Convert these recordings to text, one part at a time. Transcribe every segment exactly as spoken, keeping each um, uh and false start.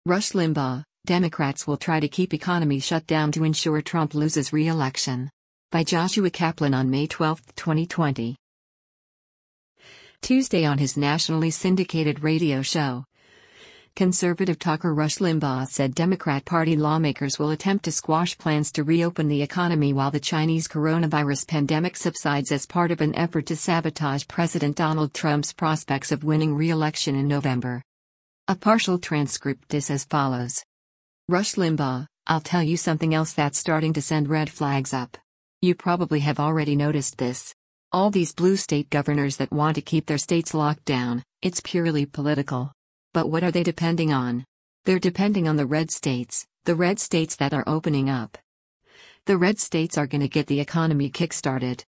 Rush Limbaugh, Democrats will try to keep economy shut down to ensure Trump loses re-election. By Joshua Kaplan on May twelfth, twenty twenty. Tuesday on his nationally syndicated radio show, conservative talker Rush Limbaugh said Democrat Party lawmakers will attempt to squash plans to reopen the economy while the Chinese coronavirus pandemic subsides as part of an effort to sabotage President Donald Trump's prospects of winning re-election in November. A partial transcript is as follows. Rush Limbaugh, I'll tell you something else that's starting to send red flags up. You probably have already noticed this. All these blue state governors that want to keep their states locked down, it's purely political. But what are they depending on? They're depending on the red states, the red states that are opening up. The red states are going to get the economy kick-started.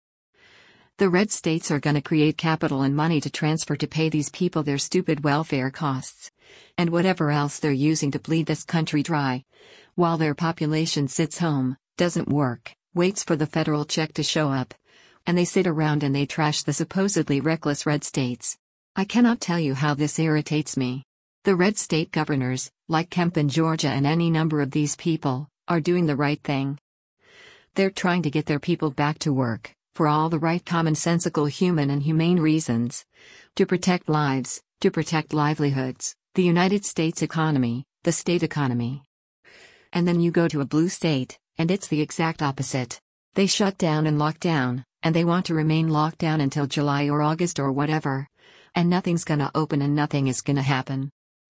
The red states are going to create capital and money to transfer to pay these people their stupid welfare costs, and whatever else they're using to bleed this country dry, while their population sits home, doesn't work, waits for the federal check to show up, and they sit around and they trash the supposedly reckless red states. I cannot tell you how this irritates me. The red state governors, like Kemp in Georgia and any number of these people, are doing the right thing. They're trying to get their people back to work, for all the right commonsensical human and humane reasons. To protect lives, to protect livelihoods, the United States economy, the state economy. And then you go to a blue state, and it's the exact opposite. They shut down and lock down, and they want to remain locked down until July or August or whatever. And nothing's gonna open and nothing is gonna happen.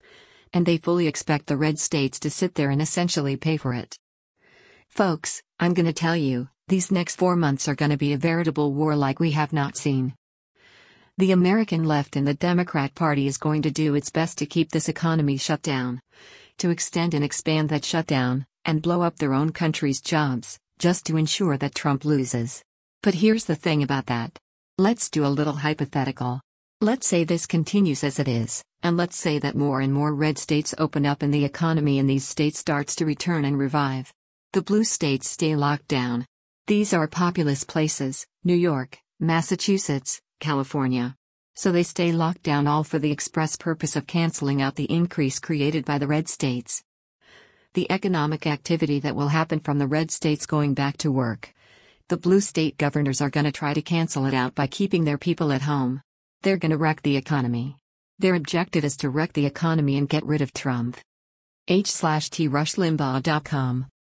And they fully expect the red states to sit there and essentially pay for it. Folks, I'm gonna tell you, these next four months are gonna be a veritable war like we have not seen. The American left and the Democrat Party is going to do its best to keep this economy shut down, to extend and expand that shutdown, and blow up their own country's jobs, just to ensure that Trump loses. But here's the thing about that. Let's do a little hypothetical. Let's say this continues as it is, and let's say that more and more red states open up and the economy in these states starts to return and revive. The blue states stay locked down. These are populous places, New York, Massachusetts, California. So they stay locked down all for the express purpose of canceling out the increase created by the red states. The economic activity that will happen from the red states going back to work. The blue state governors are going to try to cancel it out by keeping their people at home. They're gonna wreck the economy. Their objective is to wreck the economy and get rid of Trump. H slash T rush limbaugh dot com